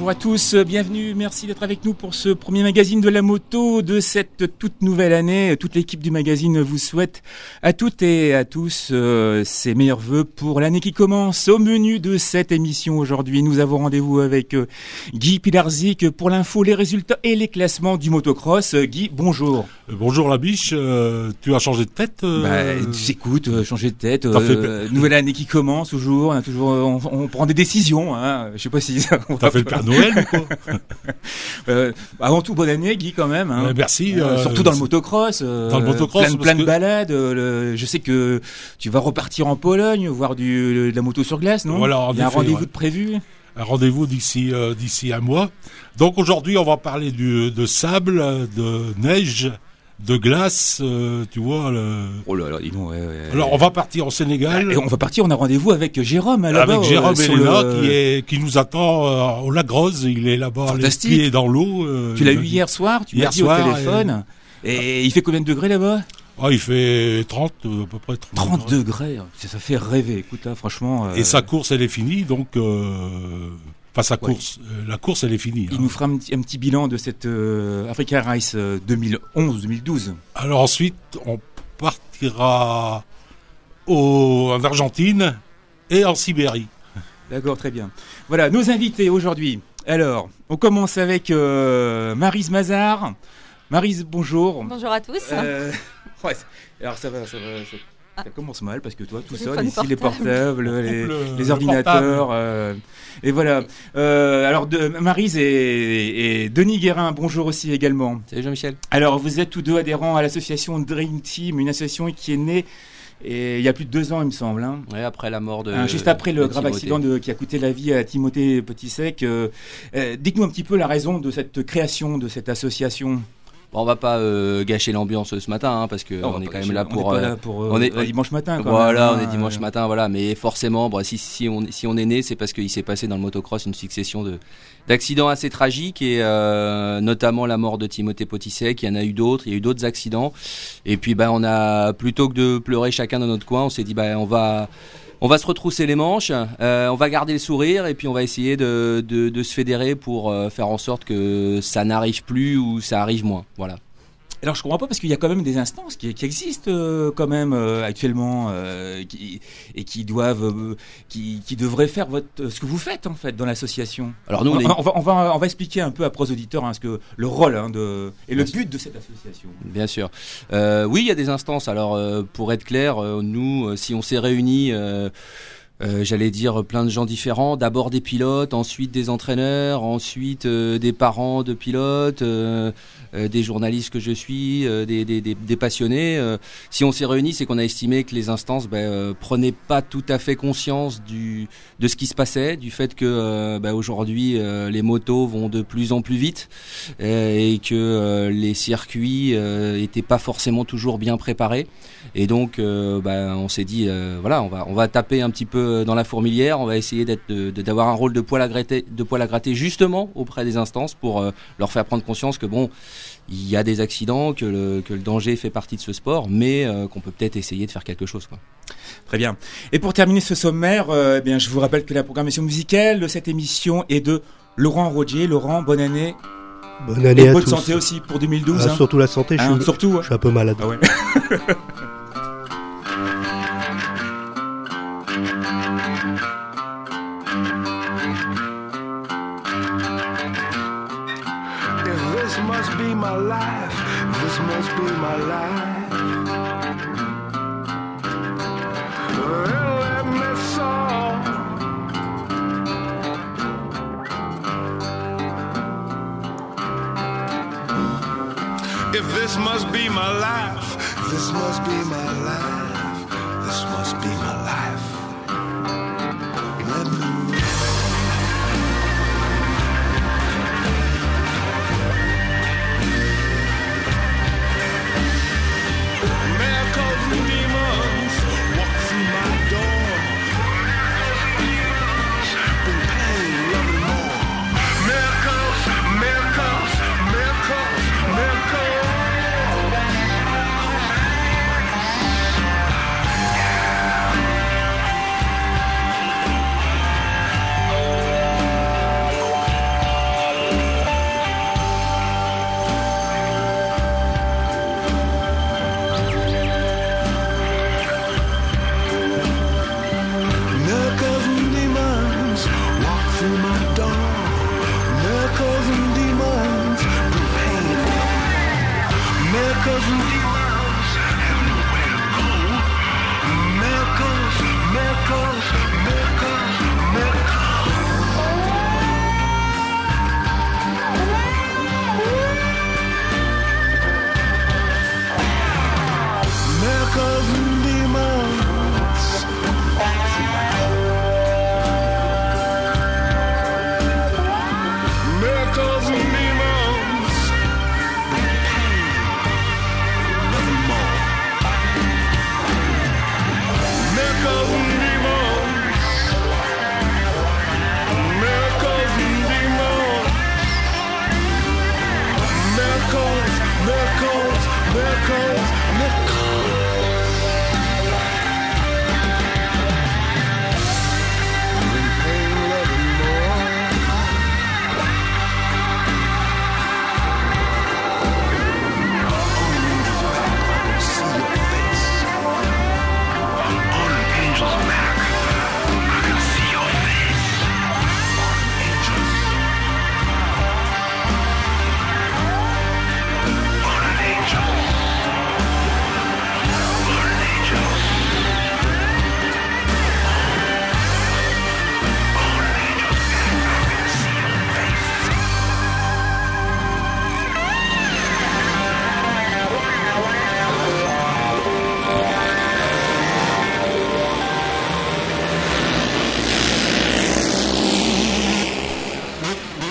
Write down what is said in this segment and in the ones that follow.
bonjour à tous, bienvenue, merci d'être avec nous pour ce premier magazine de la moto de cette toute nouvelle année. Toute l'équipe du magazine vous souhaite à toutes et à tous ses meilleurs vœux pour l'année qui commence. Au menu de cette émission aujourd'hui, nous avons rendez-vous avec Guy Pilarczyk pour l'info, les résultats et les classements du motocross. Guy, bonjour. Bonjour la biche, tu as changé de tête Écoute, changer de tête, nouvelle année qui commence toujours, on prend des décisions, hein. Je sais pas si ça... T'as fait le Père Noël ou quoi? Avant tout, bonne année Guy quand même, hein. Merci. Surtout dans le motocross, dans le motocross plein de balades, je sais que tu vas repartir en Pologne, voir de la moto sur glace, non? Voilà, il y a un rendez-vous de prévu? Un rendez-vous d'ici un mois. Donc aujourd'hui, on va parler de sable, de neige, de glace, tu vois. Oh là là, dis donc, ouais. Alors on va partir au Sénégal. Et on va partir, on a rendez-vous avec Jérôme là-bas. Avec Jérôme Elena qui nous attend au Lac Rose. Il est là-bas, fantastique. Les pieds dans l'eau. Tu l'as eu hier soir, tu m'as dit au téléphone. Et il fait combien de degrés là-bas? Il fait 30, à peu près 30 degrés. Ça fait rêver, écoute, là, franchement. Et sa course, elle est finie, donc... la course, elle est finie. Il nous fera un petit bilan de cette Africa Race 2011-2012. Alors ensuite, on partira en Argentine et en Sibérie. D'accord, très bien. Voilà, nos invités aujourd'hui. Alors, on commence avec Maryse Mazard. Maryse, bonjour. Bonjour à tous. Alors ça commence mal parce que toi, tout seul, ici, les portables, les ordinateurs, et voilà. Alors, Maryse et Denis Guérin, bonjour aussi également. Salut Jean-Michel. Alors, vous êtes tous deux adhérents à l'association Dream Team, une association qui est née il y a plus de 2 ans, il me semble. Hein. Ouais, après la mort de juste après le grave Timothée. accident qui a coûté la vie à Timothée Petitsec. Dites-nous un petit peu la raison de cette création de cette association. Bon, on va pas gâcher l'ambiance ce matin, hein, parce que on est quand même là pour. On est pas là pour dimanche matin. Voilà, on est dimanche matin, voilà. Mais forcément, si on est né, c'est parce qu'il s'est passé dans le motocross une succession d'accidents assez tragiques et notamment la mort de Timothée Petitsec. Il y en a eu d'autres. Il y a eu d'autres accidents. Et puis, on a plutôt que de pleurer chacun dans notre coin, on s'est dit, on va se retrousser les manches, on va garder le sourire et puis on va essayer de se fédérer pour faire en sorte que ça n'arrive plus ou ça arrive moins. Voilà. Alors je comprends pas parce qu'il y a quand même des instances qui existent quand même actuellement qui devraient faire ce que vous faites en fait dans l'association. Alors nous on va expliquer un peu après aux auditeurs ce que le rôle et le but de cette association. Bien sûr. Oui, il y a des instances. Alors pour être clair, nous si on s'est réunis j'allais dire plein de gens différents, d'abord des pilotes, ensuite des entraîneurs, ensuite des parents de pilotes, des journalistes que je suis, des passionnés. Si on s'est réunis, c'est qu'on a estimé que les instances prenaient pas tout à fait conscience de ce qui se passait, du fait que aujourd'hui les motos vont de plus en plus vite et que les circuits étaient pas forcément toujours bien préparés. Et donc on s'est dit on va taper un petit peu dans la fourmilière, on va essayer d'avoir un rôle de poil à gratter justement auprès des instances pour leur faire prendre conscience que il y a des accidents, que le danger fait partie de ce sport, mais qu'on peut peut-être essayer de faire quelque chose, quoi. Très bien. Et pour terminer ce sommaire, je vous rappelle que la programmation musicale de cette émission est de Laurent Rodier. Laurent, bonne année. Bonne année et bonne tous. Santé aussi pour 2012. Surtout la santé, je suis un peu malade. Ah ouais. This must be my life. This must be my life. Well, let me song. If this must be my life, this must be my life. This must be my life. Let me.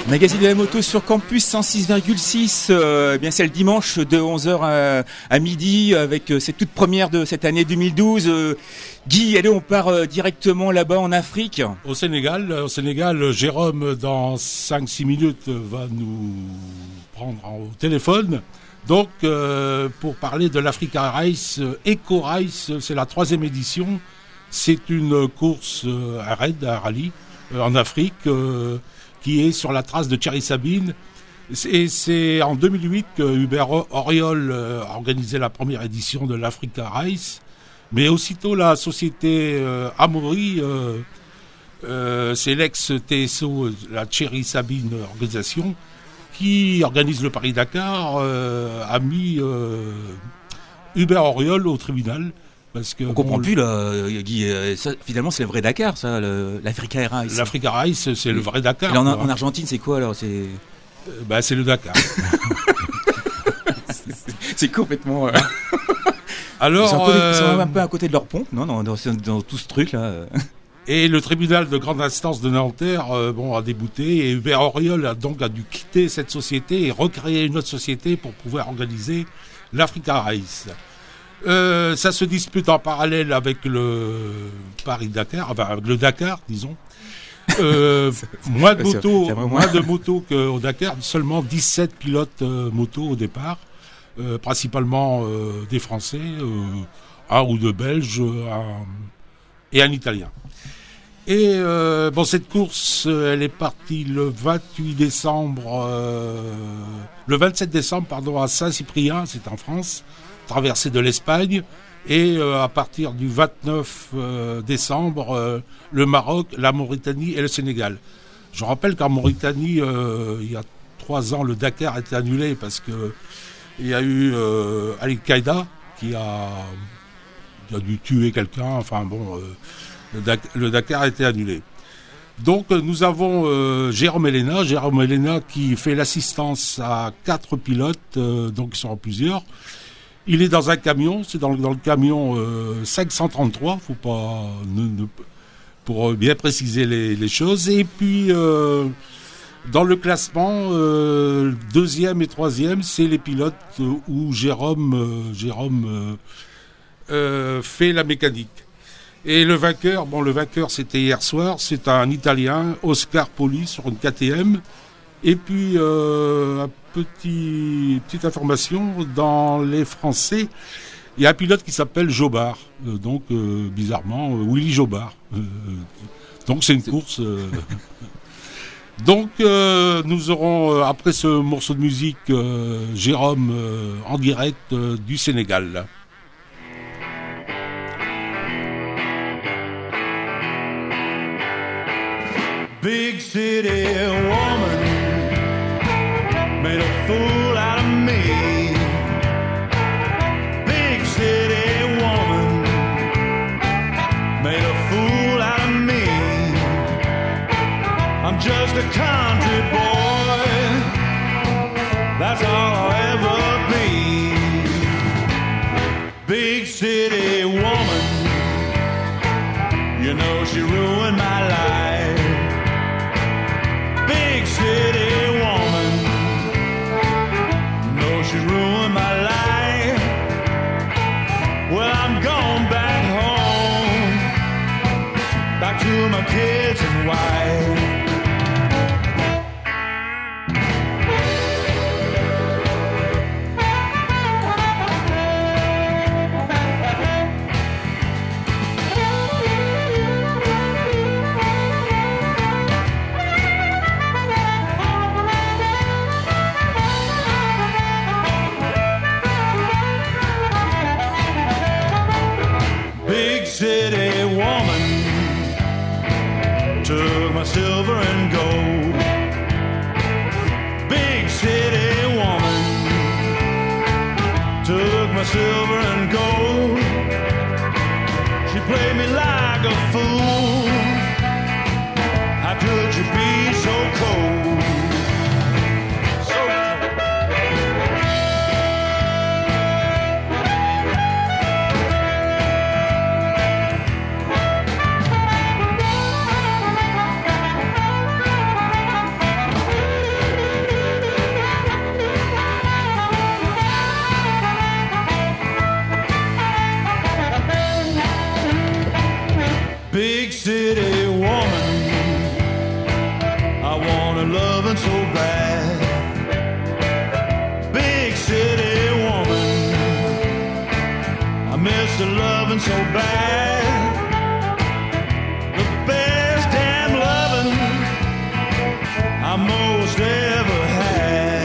Magazine de la moto sur Campus 106,6. Bien c'est le dimanche de 11h à midi avec cette toute première de cette année 2012. Guy, allez, on part directement là-bas en Afrique. Au Sénégal, Jérôme dans 5-6 minutes va nous prendre au téléphone. Donc pour parler de l'Africa Race, Eco Race, c'est la 3e édition. C'est une course à raid, à rallye en Afrique. Qui est sur la trace de Thierry Sabine. Et c'est en 2008 que Hubert Auriol a organisé la première édition de l'Africa Race. Mais aussitôt, la société Amaury, c'est l'ex-TSO, la Thierry Sabine organisation, qui organise le Paris-Dakar, a mis Hubert Auriol au tribunal. Parce que, on comprend plus là, Guy. Ça, finalement, c'est le vrai Dakar, ça, l'Africa Race. L'Africa Race, c'est le vrai Dakar. Et en Argentine, c'est quoi alors? C'est c'est le Dakar. c'est complètement. Alors, ils sont un peu à côté de leur pompe, non, dans tout ce truc là. Et le tribunal de grande instance de Nanterre, a débouté, et Hubert Auriol a dû quitter cette société et recréer une autre société pour pouvoir organiser l'Africa Race. Ça se dispute en parallèle avec le Paris-Dakar, avec le Dakar, disons. Moins de motos qu'au Dakar, seulement 17 pilotes motos au départ, principalement des Français, un ou deux Belges et un Italien. Et cette course, elle est partie le 27 décembre, à Saint-Cyprien, c'est en France, traversée de l'Espagne, et à partir du 29 décembre, le Maroc, la Mauritanie et le Sénégal. Je rappelle qu'en Mauritanie, il y a 3 ans, le Dakar a été annulé parce que il y a eu Al-Qaïda qui a dû tuer quelqu'un. Le Dakar a été annulé. Donc nous avons Jérôme Elena qui fait l'assistance à 4 pilotes, donc ils sont en plusieurs. Il est dans un camion, c'est dans le camion 533, faut pas pour bien préciser les choses. Et puis dans le classement, 2e et 3e, c'est les pilotes où Jérôme fait la mécanique. Et le vainqueur c'était hier soir, c'est un Italien, Oscar Poli, sur une KTM. Et puis petite information, dans les Français, il y a un pilote qui s'appelle Jobard, bizarrement Willy Jobard. Donc c'est une course. Donc nous aurons après ce morceau de musique Jérôme en direct du Sénégal. Big city woman made a fool out of me. Big city woman made a fool out of me. I'm just a country boy, that's all I'll ever be. Big city woman, you know she ruined my life. Big city woman, no, she ruined my life. Well, I'm going back home, back to my kids and wife. so bad. The best damn loving I most ever had.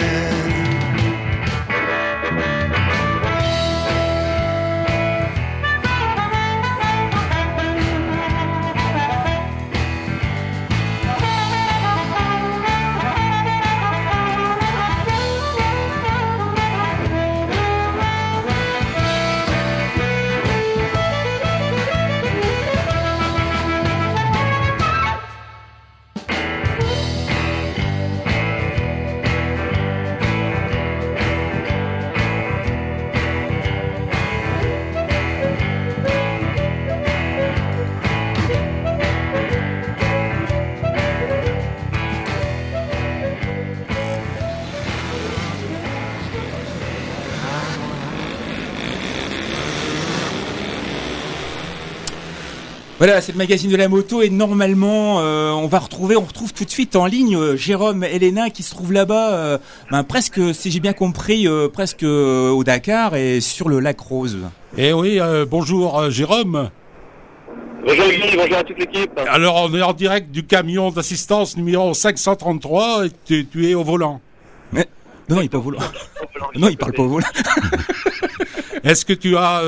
Voilà, c'est le magazine de la moto et normalement on retrouve tout de suite en ligne Jérôme Elena qui se trouve là-bas, presque, si j'ai bien compris, presque au Dakar et sur le lac Rose. Eh oui, bonjour Jérôme. Bonjour Guy, bonjour à toute l'équipe. Alors on est en direct du camion d'assistance numéro 533 et tu es au volant. Mais non, il est pas au volant. Non, il parle pas au volant. Est-ce que tu as...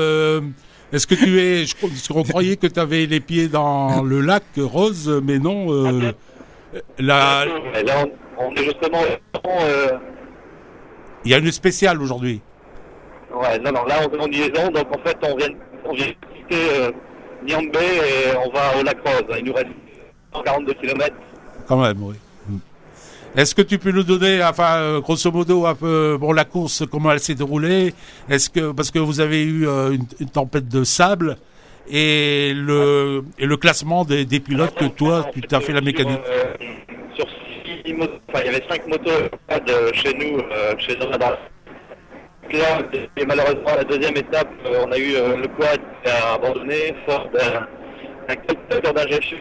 on croyait que tu avais les pieds dans le lac Rose, mais non. Là, on est justement. Il y a une spéciale aujourd'hui. Ouais, non, là on est en liaison, donc en fait on vient de quitter Niamey et on va au lac Rose. Il nous reste 142 km. Quand même, oui. Est-ce que tu peux nous donner, grosso modo, un peu, la course, comment elle s'est déroulée? Parce que vous avez eu une tempête de sable et le classement des pilotes que toi, tu t'as fait la mécanique. Sur 6 motos, il y avait 5 motos chez nous là. Et malheureusement, à la deuxième étape, on a eu le quad qui a abandonné, faute d'un capteur d'injection.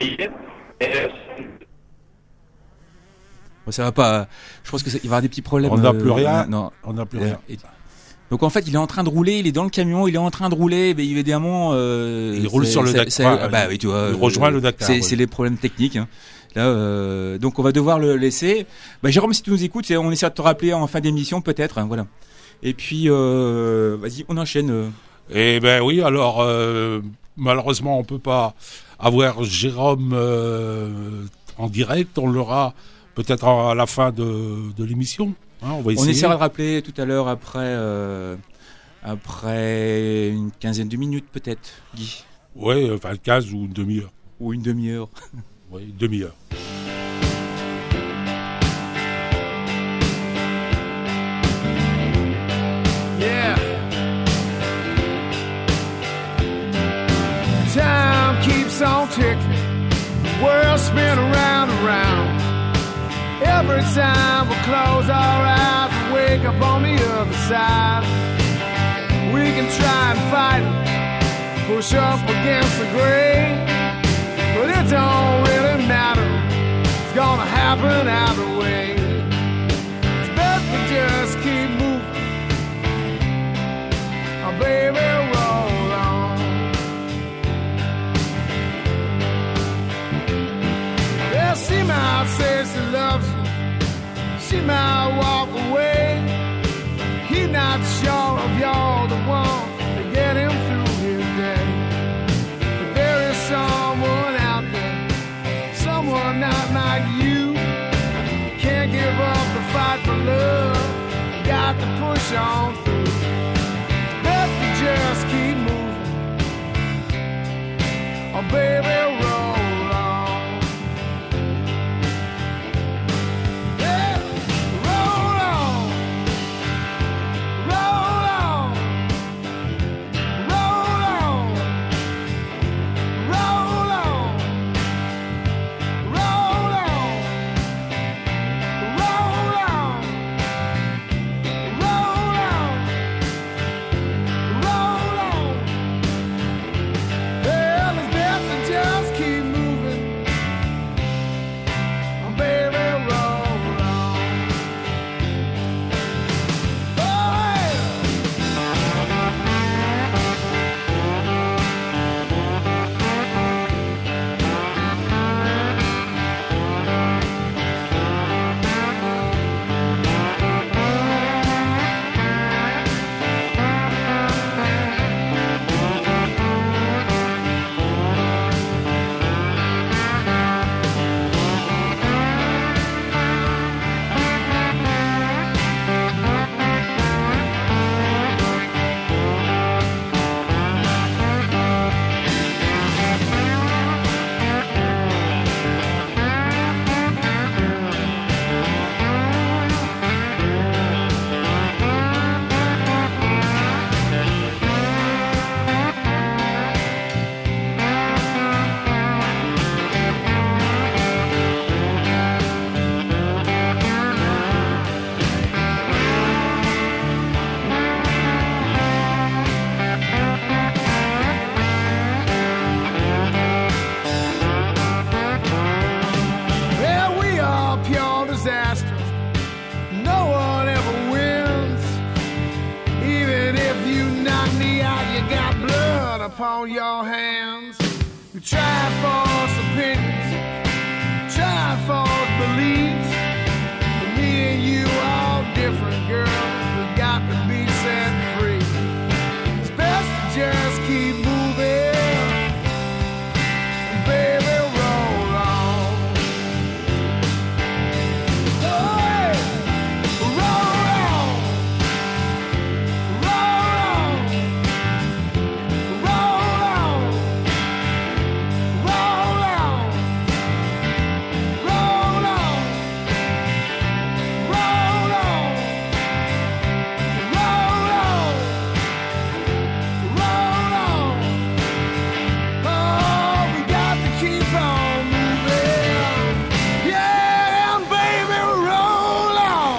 Ça va pas. Je pense que il va y avoir des petits problèmes. On n'a plus rien. Non, on n'a plus rien. Donc en fait, il est en train de rouler. Il est dans le camion. Il est en train de rouler. Mais évidemment, il roule sur le Dakar. Oui, tu vois. Il rejoint le Dakar. C'est les problèmes techniques. Hein. Là, donc on va devoir le laisser. Jérôme, si tu nous écoutes, on essaie de te rappeler en fin d'émission, peut-être. Hein, voilà. Et puis, vas-y, on enchaîne. Eh ben oui. Alors, malheureusement, on peut pas avoir Jérôme en direct. On l'aura. Peut-être à la fin de l'émission. Hein, on essaiera de rappeler tout à l'heure après une quinzaine de minutes peut-être, Guy. Oui, 15 ou une demi-heure. Ou une demi-heure. Oui, une demi-heure. Yeah. Time keeps on ticking. World spin around and around. Every time we close our eyes and wake up on the other side, we can try and fight it, push up against the grain, but it don't really matter, it's gonna happen either way. It's best to just keep moving, oh baby, roll on. Yeah, she might say she loves you, she might walk away. He's not sure if you're the one to get him through his day. But there is someone out there, someone not like you. Can't give up the fight for love, you got to push on through. It's best to just keep moving, oh baby, roll. Just keep upon your hands. We tried false opinions, tried false beliefs. But me and you all different, girl. We've got to be set free. It's best to just keep moving, and baby, roll on. Oh, hey. Roll on, roll on, roll on, roll on, roll on, roll on, roll on, roll on. Oh, we got to keep on moving. Yeah, and baby, roll on.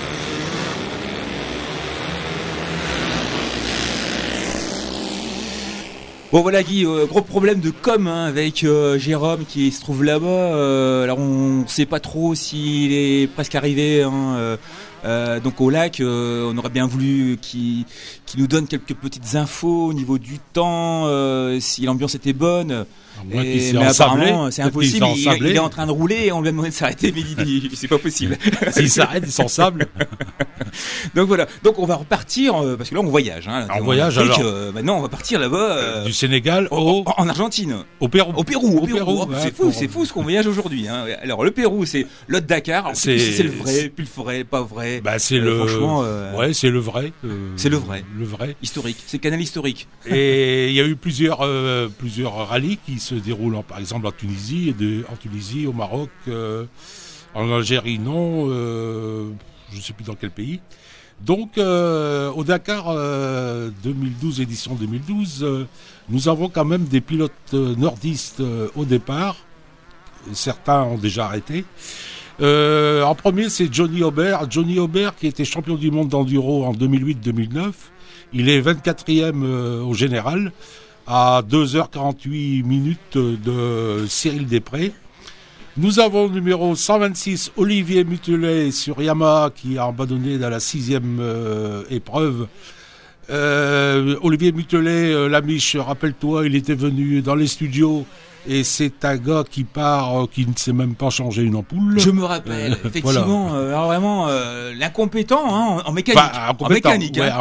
Bon voilà Guy, gros problème de com avec Jérôme qui se trouve là-bas. Alors on sait pas trop s'il est presque arrivé donc au lac. On aurait bien voulu qu'il nous donne quelques petites infos au niveau du temps, si l'ambiance était bonne. Mais apparemment c'est impossible. Il est en train de rouler et on lui a demandé de s'arrêter, mais il dit c'est pas possible. S'il s'arrête, il s'en sable. Donc voilà. Donc on va repartir parce que là on voyage. On voyage alors. Maintenant on va partir là-bas. Du Sénégal en Argentine. Au Pérou. Au Pérou. Ouais, c'est fou ce qu'on voyage aujourd'hui. Alors le Pérou, c'est l'autre Dakar. Alors, c'est le vrai, puis le vrai, pas vrai. Bah c'est franchement. Ouais, c'est le vrai. C'est le vrai. Le vrai. Historique. C'est le canal historique. Et il y a eu plusieurs rallyes qui se déroulent, par exemple en Tunisie, au Maroc, en Algérie, non. Je ne sais plus dans quel pays. Donc, au Dakar 2012, édition 2012, nous avons quand même des pilotes nordistes au départ. Certains ont déjà arrêté. En premier, c'est Johnny Aubert. Johnny Aubert, qui était champion du monde d'enduro en 2008-2009. Il est 24e au général, à 2h48 minutes de Cyril Després. Nous avons le numéro 126, Olivier Mutelet sur Yamaha, qui a abandonné dans la 6e épreuve. Olivier Mutelet, l'Amiche, rappelle-toi, il était venu dans les studios et c'est un gars qui part, qui ne sait même pas changer une ampoule. Je me rappelle, effectivement, voilà. Alors vraiment l'incompétent en mécanique. En mécanique. Là,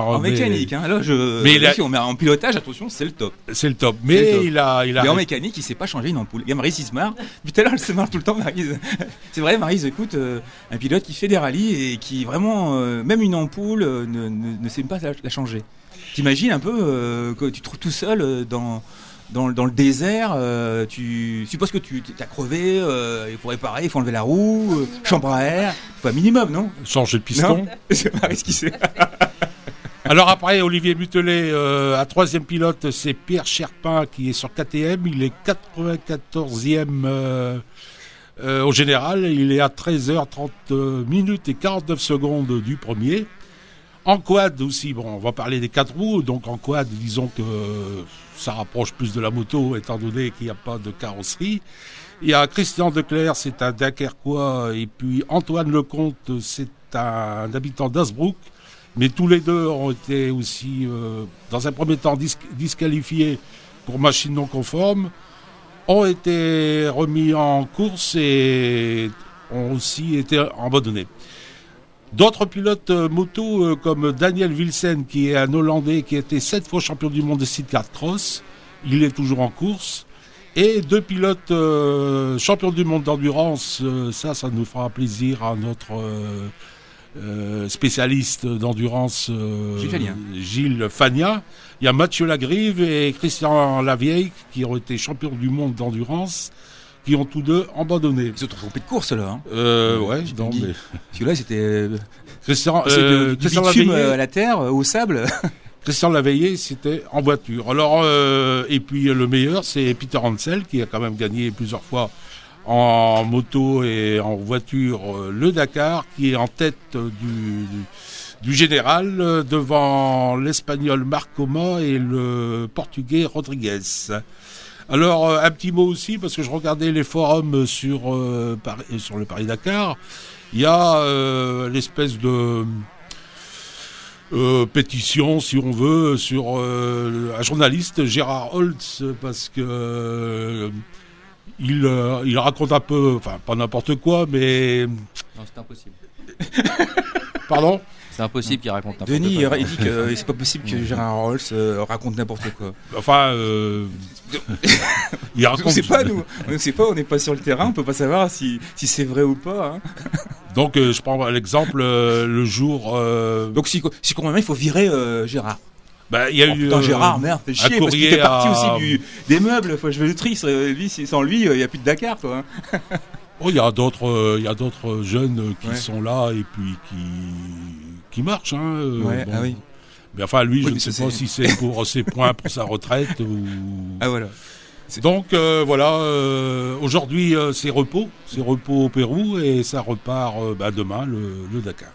en pilotage, attention, c'est le top. C'est le top. Mais il a. Mais en mécanique, il sait pas changer une ampoule. Il y a Maryse, il se marre. Puis tout à l'heure, elle se marre tout le temps, Maryse. C'est vrai, Maryse, écoute, un pilote qui fait des rallyes et qui vraiment, même une ampoule, ne sait pas la changer. T'imagines un peu que tu te trouves tout seul dans le désert, tu supposes que tu t'as crevé, il faut réparer, il faut enlever la roue, chambre à air, il faut un minimum, non? Changer de piston. C'est pas risqué. Alors après, Olivier Mutelet, à troisième pilote, c'est Pierre Cherpin qui est sur KTM, il est 94e au général, il est à 13h30 minutes et 49 secondes du premier. En quad aussi, bon, on va parler des 4 roues, donc en quad, disons que ça rapproche plus de la moto, étant donné qu'il n'y a pas de carrosserie. Il y a Christian Declercq, c'est un Dunkerquois, et puis Antoine Lecomte, c'est un habitant d'Asbrook, mais tous les deux ont été aussi, dans un premier temps, disqualifiés pour machine non conforme, ont été remis en course et ont aussi été abandonnés. D'autres pilotes moto comme Daniel Wilsen, qui est un Hollandais qui a été 7 fois champion du monde de Sidcar Cross, il est toujours en course. Et 2 pilotes champions du monde d'endurance, ça nous fera plaisir à notre spécialiste d'endurance Gilles Fagna. Il y a Mathieu Lagrive et Christian Lavieille qui ont été champions du monde d'endurance, qui ont tous deux abandonné. Ils se sont trompés de course là. Ouais, non, mais... Parce que là c'était Christian bitume à la terre, au sable. Christian Laveillé, c'était en voiture. Alors, et puis le meilleur, c'est Peter Hansel, qui a quand même gagné plusieurs fois en moto et en voiture le Dakar, qui est en tête du général devant l'Espagnol Marc Coma et le Portugais Rodriguez. Alors, un petit mot aussi, parce que je regardais les forums sur le Paris-Dakar. Il y a l'espèce de pétition, si on veut, sur un journaliste, Gérard Holtz, parce que il raconte un peu, enfin pas n'importe quoi, mais... Non, c'est impossible. Pardon ? C'est impossible qu'il raconte n'importe Denis, quoi. il dit que c'est pas possible que Gérard Rolls raconte n'importe quoi. Enfin, il raconte... On sait pas, nous. On sait pas, on n'est pas sur le terrain, on peut pas savoir si c'est vrai ou pas. Hein. Donc, je prends l'exemple, le jour... Donc, si complètement, il faut virer Gérard. Bah, il y a eu Gérard, merde, fait chier, parce qu'il fait partie aussi des meubles. Faut jouer le tri. Lui, sans lui, il y a plus de Dakar, quoi. Oh, il y a d'autres jeunes qui sont là et puis qui marchent. Hein, ouais, bon. Ah oui. Mais enfin, lui, je ne sais pas si c'est pour ses points pour sa retraite ou. Ah voilà. Donc voilà, aujourd'hui c'est repos au Pérou et ça repart demain le Dakar.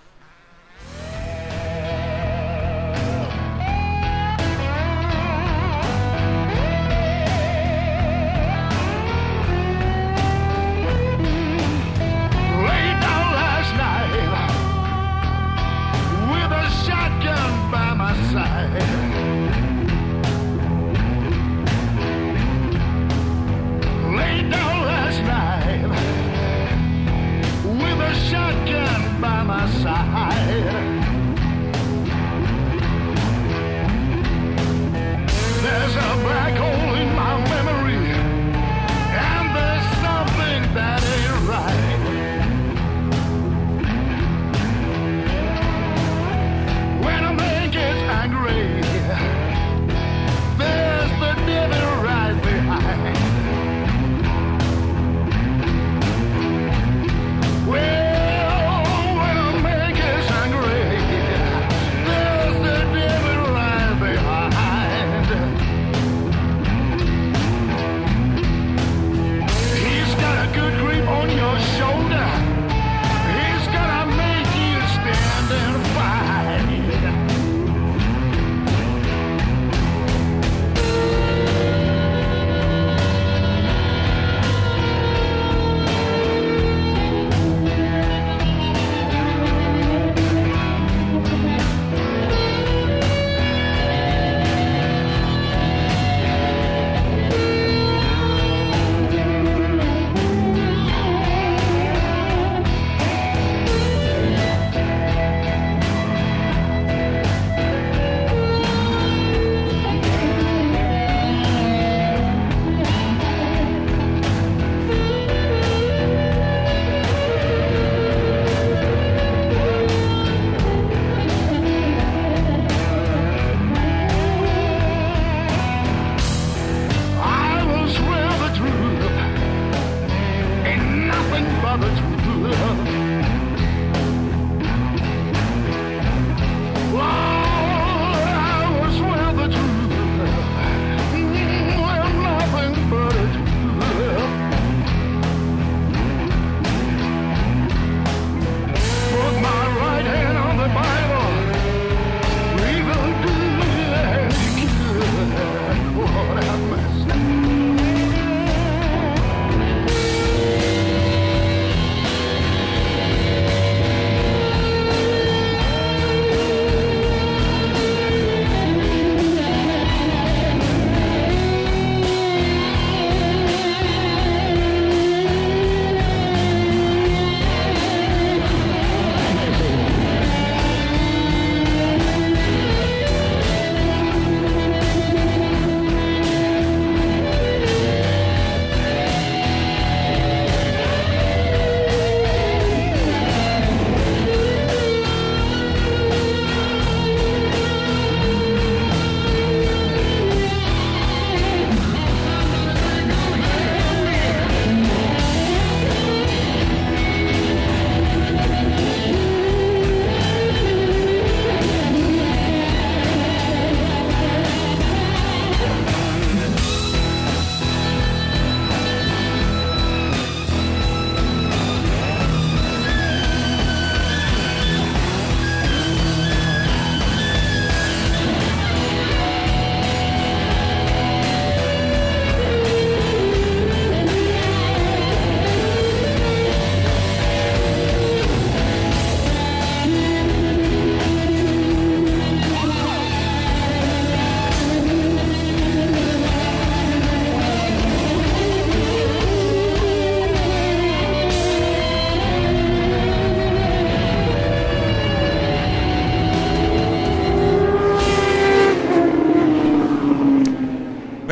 Well, when a man gets angry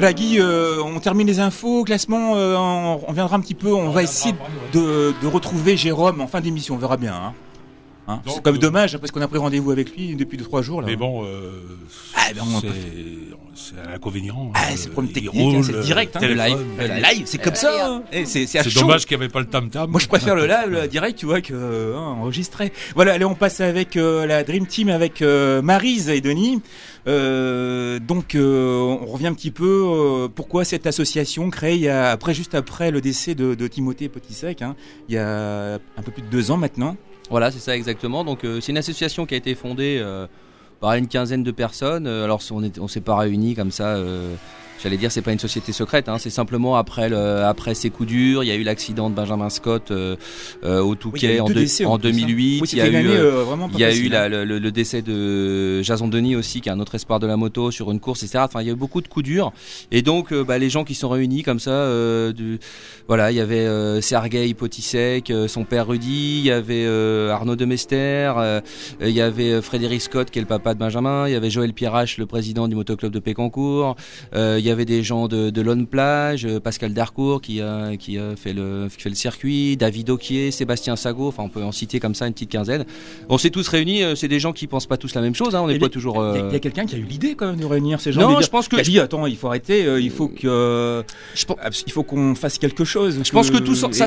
Voilà, Guy, on termine les infos, classement, on viendra un petit peu, on va essayer de retrouver Jérôme en fin d'émission, on verra bien. Hein, c'est quand même dommage parce qu'on a pris rendez-vous avec lui depuis 2-3 jours là. Mais bon, c'est un inconvénient. C'est le problème technique, c'est direct. Le live, c'est comme ça. C'est dommage qu'il n'y avait pas le tam-tam. Moi, je préfère le live, le direct, tu vois, que enregistré. Voilà, allez, on passe avec la Dream Team avec Maryse et Denis. Donc, on revient un petit peu. Pourquoi cette association créée juste après le décès de Timothée Potisek, il y a un peu plus de 2 ans maintenant. Voilà, c'est ça exactement. Donc c'est une association qui a été fondée par une quinzaine de personnes. Alors on s'est pas réunis comme ça. J'allais dire, c'est pas une société secrète, c'est simplement après ces coups durs, il y a eu l'accident de Benjamin Scott au Touquet en 2008. Il y a eu le décès de Jason Denis aussi, qui est un autre espoir de la moto sur une course, etc. Enfin, il y a eu beaucoup de coups durs. Et donc, les gens qui sont réunis comme ça, voilà, il y avait Sergueï Potisek, son père Rudy, il y avait Arnaud Demester, il y avait Frédéric Scott, qui est le papa de Benjamin, il y avait Joël Pierrache, le président du motoclub de Pécancourt. Il y avait des gens de Lone Plage, Pascal Darcourt qui fait le circuit, David Oquier, Sébastien Sago, enfin on peut en citer comme ça une petite quinzaine. On s'est tous réunis, c'est des gens qui pensent pas tous la même chose, on n'est pas toujours... Il y a quelqu'un qui a eu l'idée quand même de réunir ces gens. Non, je pense que... Il a dit, attends, il faut arrêter, il faut qu'on fasse quelque chose. Je pense que tout ça,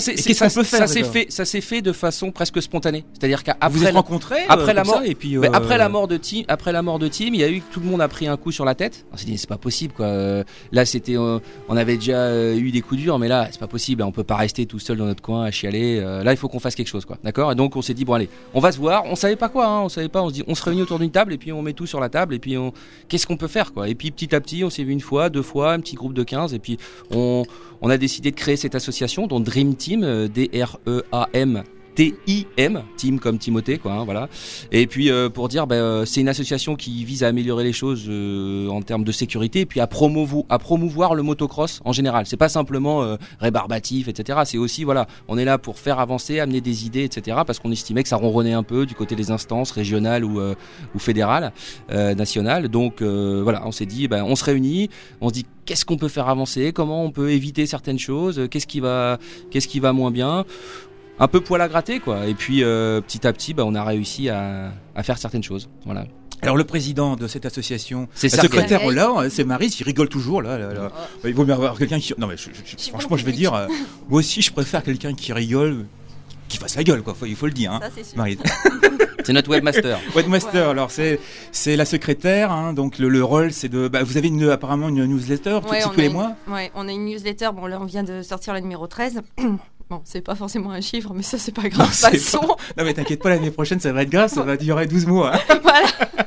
ça s'est fait de façon presque spontanée. C'est-à-dire qu'après... Vous êtes rencontrés après la mort, et puis après la mort de Tim, il y a eu tout le monde a pris un coup sur la tête. On s'est dit c'est pas possible quoi. Là c'était, on avait déjà eu des coups durs, mais là c'est pas possible. On peut pas rester tout seul dans notre coin à chialer. Là il faut qu'on fasse quelque chose quoi. D'accord. Et donc on s'est dit bon allez, on va se voir. On savait pas quoi. On savait pas. On se dit on se réunit autour d'une table et puis on met tout sur la table et puis qu'est-ce qu'on peut faire quoi. Et puis petit à petit on s'est vu 1 fois, 2 fois, un petit groupe de 15 et puis on a décidé de créer cette association dont Dream Team, DREAM. TIM, team comme Timothée quoi, voilà. Et puis pour dire c'est une association qui vise à améliorer les choses en termes de sécurité et puis à promouvoir le motocross en général. C'est pas simplement rébarbatif etc. C'est aussi voilà, on est là pour faire avancer, amener des idées etc. Parce qu'on estimait que ça ronronnait un peu du côté des instances régionales ou fédérales, nationales. Donc voilà, on s'est dit on se réunit, on se dit qu'est-ce qu'on peut faire avancer, comment on peut éviter certaines choses, qu'est-ce qui va moins bien. Un peu poil à gratter quoi, et puis petit à petit on a réussi à faire certaines choses, voilà. Alors le président de cette association, le secrétaire là, c'est Maryse, il rigole toujours là. Il vaut mieux avoir quelqu'un qui... Non mais franchement je vais dire, moi aussi je préfère quelqu'un qui rigole, qui fasse la gueule quoi, il faut le dire ça, c'est sûr. Maryse. C'est notre webmaster. Webmaster, alors c'est la secrétaire, donc le rôle c'est de... vous avez apparemment une newsletter, c'est tous les mois. Ouais, on a une newsletter, bon là on vient de sortir la numéro 13. Bon, c'est pas forcément un chiffre, mais ça c'est pas grave. Non mais t'inquiète pas, l'année prochaine ça va être grave, ça va durer 12 mois. Voilà.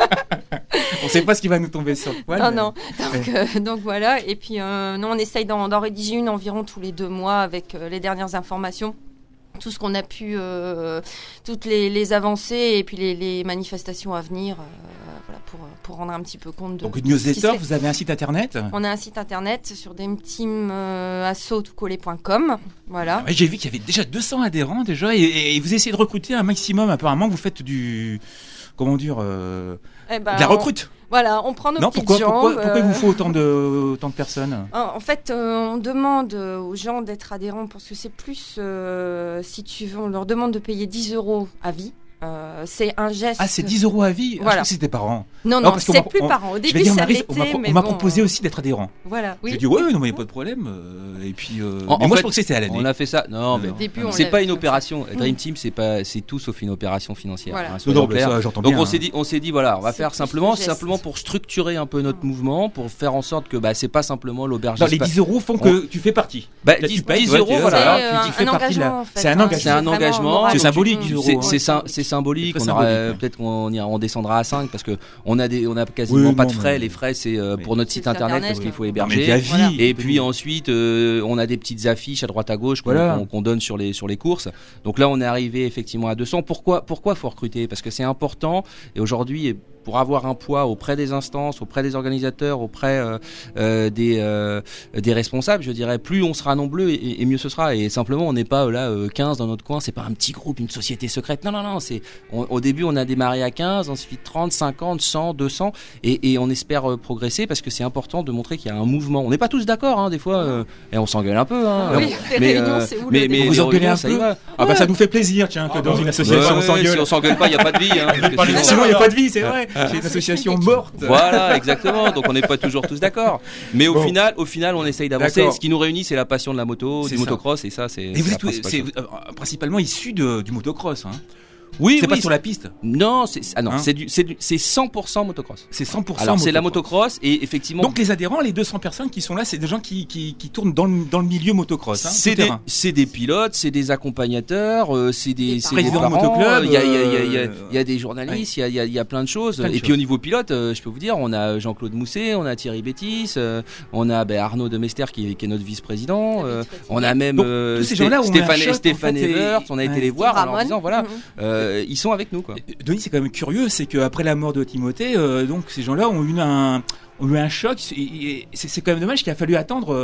On sait pas ce qui va nous tomber sur le poil. Non. Donc voilà, et puis nous on essaye d'en rédiger une environ tous les 2 mois avec les dernières informations. Tout ce qu'on a pu, toutes les avancées et puis les manifestations à venir, voilà, pour rendre un petit peu compte de... Donc une newsletter, vous avez un site internet ? On a un site internet sur dreamteamasso.com, voilà. Ouais, j'ai vu qu'il y avait déjà 200 adhérents déjà et vous essayez de recruter un maximum, apparemment vous faites du... Comment dire de la recrute. Voilà, on prend nos petites jambes. Pourquoi il vous faut autant de personnes ? En fait, on demande aux gens d'être adhérents parce que c'est plus, si tu veux, on leur demande de payer 10 € à vie. C'est un geste. Ah, c'est 10 € à vie. Voilà. Je pense que c'était par an. Non, c'est plus par an. Au début, ça l'était, mais on m'a proposé aussi d'être adhérent. Voilà. Oui. J'ai dit non, mais il n'y a pas de problème. Et puis, moi, je pense que c'était à l'année. On a fait ça. Non, mais c'est pas une opération. Dream Team, c'est tout sauf une opération financière. Voilà. Ça, j'entends bien. Donc on s'est dit voilà, on va faire simplement pour structurer un peu notre mouvement, pour faire en sorte que c'est pas simplement l'auberge. Les 10 € font que tu fais partie. 10 €, voilà. Tu fais partie là. C'est un engagement. C'est symbolique. C'est symbolique. Peut-être qu'on descendra à 5 parce que on a quasiment pas de frais. Les frais c'est pour notre site internet parce qu'il faut héberger. Et puis ensuite on a des petites affiches à droite à gauche qu'on donne sur les courses. Donc là on est arrivé effectivement à 200. Pourquoi faut recruter ? Parce que c'est important et aujourd'hui pour avoir un poids auprès des instances, auprès des organisateurs, auprès des responsables, je dirais, plus on sera nombreux et mieux ce sera. Et simplement, on n'est pas là 15 dans notre coin, c'est pas un petit groupe, une société secrète. Non, au début, on a démarré à 15, ensuite 30, 50, 100, 200 et on espère progresser parce que c'est important de montrer qu'il y a un mouvement. On n'est pas tous d'accord, hein, des fois, et on s'engueule un peu. Hein, oui, mais vous engueulez un peu. Ça nous fait plaisir, tiens, que dans une association on s'engueule. Si on s'engueule pas, il n'y a pas de vie. Hein, sinon, il n'y a pas de vie, c'est vrai. C'est une association morte. Voilà, exactement. Donc, on n'est pas toujours tous d'accord. Mais au final, on essaye d'avancer. Ce qui nous réunit, c'est la passion de la moto, du motocross, et ça, c'est. Et vous êtes principalement issu du motocross, hein. Oui, c'est pas sur la piste. Non, c'est 100% motocross. C'est 100%. Alors c'est la motocross et effectivement. Donc les adhérents, les 200 personnes qui sont là, c'est des gens qui tournent dans le milieu motocross. Hein, c'est des pilotes, c'est des accompagnateurs, c'est des parents. Motoclub. Il y a des journalistes, il y a plein de choses. Puis au niveau pilote, je peux vous dire, on a Jean-Claude Mousset, on a Thierry Bétis, on a Arnaud Demester qui est notre vice-président, on a même Stéphane Evert. On a été les voir en leur disant voilà. Ils sont avec nous, quoi. Denis, c'est quand même curieux, c'est qu'après la mort de Timothée, donc ces gens-là ont eu un choc. C'est quand même dommage qu'il a fallu attendre.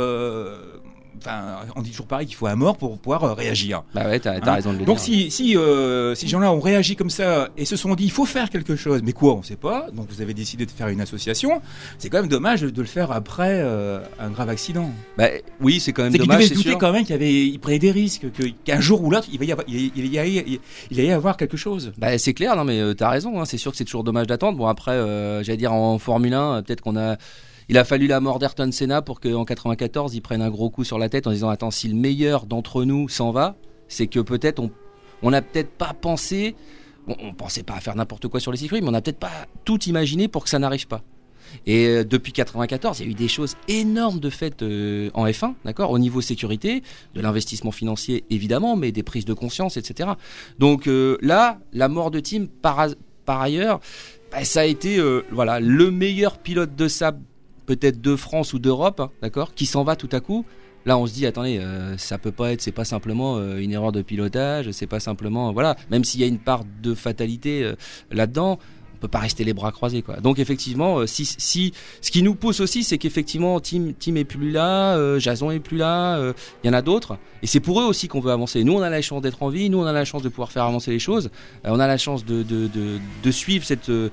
On dit toujours pareil qu'il faut un mort pour pouvoir réagir. Bah ouais, t'as raison de le donc dire. Donc si ces gens-là ont réagi comme ça et se sont dit il faut faire quelque chose, mais quoi on sait pas. Donc vous avez décidé de faire une association. C'est quand même dommage de le faire après un grave accident. Bah oui, c'est quand même dommage. Qu'il devait se douter quand même qu'il prenait des risques, qu'un jour ou l'autre il allait y avoir quelque chose. Bah c'est clair, non mais t'as raison. Hein, c'est sûr que c'est toujours dommage d'attendre. Bon après, j'allais dire en Formule 1, peut-être il a fallu la mort d'Ayrton Senna pour qu'en 94, ils prennent un gros coup sur la tête en disant attends, si le meilleur d'entre nous s'en va, c'est que peut-être on n'a peut-être pas pensé, on pensait pas à faire n'importe quoi sur les circuits, mais on n'a peut-être pas tout imaginé pour que ça n'arrive pas. Et depuis 94, il y a eu des choses énormes de fait en F1, d'accord, au niveau sécurité, de l'investissement financier évidemment, mais des prises de conscience, etc. Donc là, la mort de Tim par ailleurs, ça a été le meilleur pilote de sable peut-être de France ou d'Europe, hein, d'accord, qui s'en va tout à coup. Là, on se dit, attendez, ça peut pas être, c'est pas simplement une erreur de pilotage, c'est pas simplement, voilà, même s'il y a une part de fatalité là-dedans, on peut pas rester les bras croisés, quoi. Donc effectivement, si ce qui nous pousse aussi, c'est qu'effectivement Tim est plus là, Jason est plus là, il y en a d'autres, et c'est pour eux aussi qu'on veut avancer. Nous, on a la chance d'être en vie, nous, on a la chance de pouvoir faire avancer les choses, on a la chance de suivre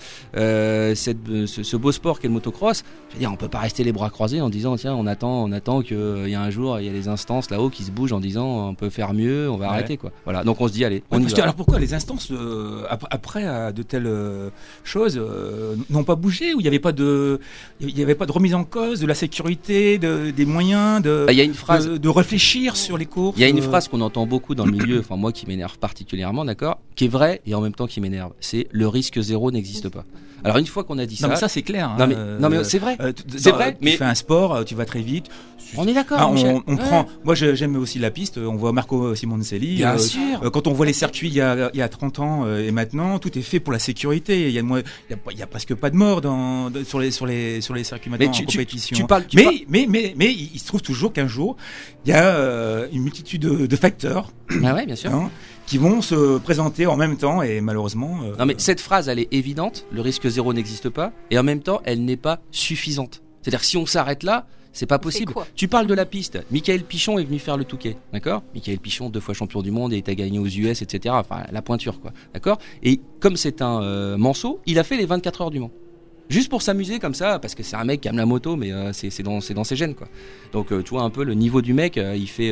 ce beau sport qu'est le motocross. Je veux dire, on peut pas rester les bras croisés en disant tiens, on attend qu'il y a un jour il y a les instances là-haut qui se bougent en disant on peut faire mieux, on va arrêter, quoi. Voilà. Donc on se dit allez, on y va. Alors pourquoi les instances après de telles choses n'ont pas bougé, où il n'y avait pas de remise en cause de la sécurité, des moyens il y a une phrase de réfléchir sur les courses. Il y a une phrase qu'on entend beaucoup dans le milieu, enfin moi qui m'énerve particulièrement, d'accord, qui est vraie et en même temps qui m'énerve, c'est le risque zéro n'existe pas. Alors une fois qu'on a dit ça, mais ça c'est clair. Non mais c'est vrai. Tu fais un sport, tu vas très vite. On est d'accord. On prend. Moi, j'aime aussi la piste. On voit Marco Simoncelli. Bien sûr. Quand on voit les circuits il y a 30 ans et maintenant, tout est fait pour la sécurité. Il y a presque pas de morts sur les circuits maintenant en compétition. Mais il se trouve toujours qu'un jour, il y a une multitude de facteurs. Ah ouais, bien sûr. Qui vont se présenter en même temps et malheureusement. Non mais cette phrase, elle est évidente. Le risque zéro n'existe pas et en même temps, elle n'est pas suffisante. C'est-à-dire que si on s'arrête là, c'est pas possible. Tu parles de la piste. Michael Pichon est venu faire le Touquet, d'accord. Michael Pichon, 2 fois champion du monde et il a gagné aux US, etc. Enfin, la pointure, quoi, d'accord. Et comme c'est un manceau, il a fait les 24 heures du Mans. Juste pour s'amuser comme ça, parce que c'est un mec qui aime la moto, mais c'est dans ses gènes, quoi. Donc tu vois un peu le niveau du mec, il fait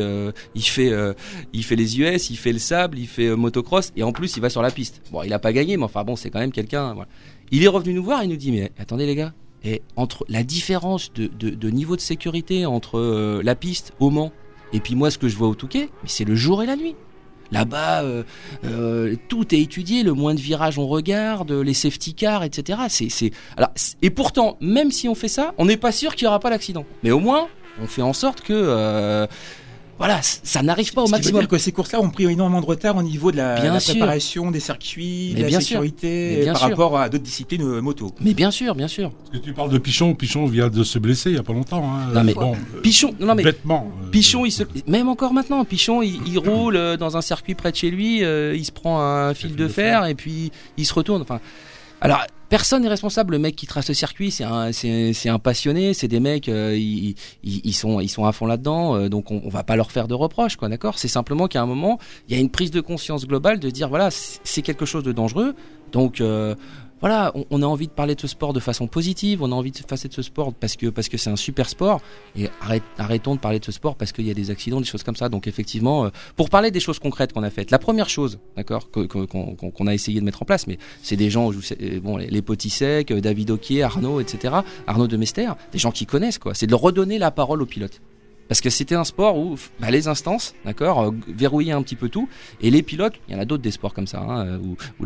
les US, il fait le sable, il fait motocross, et en plus il va sur la piste. Bon, il a pas gagné, mais enfin bon, c'est quand même quelqu'un. Voilà. Il est revenu nous voir, il nous dit mais attendez les gars, et entre la différence de niveau de sécurité entre la piste au Mans et puis moi ce que je vois au Touquet, mais c'est le jour et la nuit. Là-bas, tout est étudié, le moins de virages on regarde, les safety cars, etc. Alors, et pourtant, même si on fait ça, on n'est pas sûr qu'il n'y aura pas d'accident. Mais au moins, on fait en sorte que ça n'arrive pas au maximum. Ce qui veut dire que ces courses-là ont pris énormément de retard au niveau de la préparation des circuits, de la sécurité, par rapport à d'autres disciplines moto. Mais bien sûr. Parce que tu parles de Pichon vient de se blesser il n'y a pas longtemps. Hein. Non mais Pichon, bêtement. Pichon, même encore maintenant, Pichon, il roule dans un circuit près de chez lui, il se prend un fil de fer et puis il se retourne. Enfin, alors Personne n'est responsable. Le mec qui trace le circuit, c'est un passionné. C'est des mecs, ils sont à fond là-dedans. Donc on va pas leur faire de reproches, quoi, d'accord. C'est simplement qu'à un moment, il y a une prise de conscience globale de dire voilà, c'est quelque chose de dangereux. Donc voilà, on a envie de parler de ce sport de façon positive, on a envie de passer de ce sport parce que c'est un super sport, et arrêtons de parler de ce sport parce qu'il y a des accidents, des choses comme ça. Donc effectivement, pour parler des choses concrètes qu'on a faites, la première chose, d'accord, qu'on a essayé de mettre en place, mais c'est des gens, bon, les Potisek, David Oquier, Arnaud, etc., Arnaud de Mester, des gens qui connaissent, quoi, c'est de redonner la parole aux pilotes. Parce que c'était un sport où les instances, d'accord, verrouillaient un petit peu tout, et les pilotes, il y en a d'autres des sports comme ça, hein, où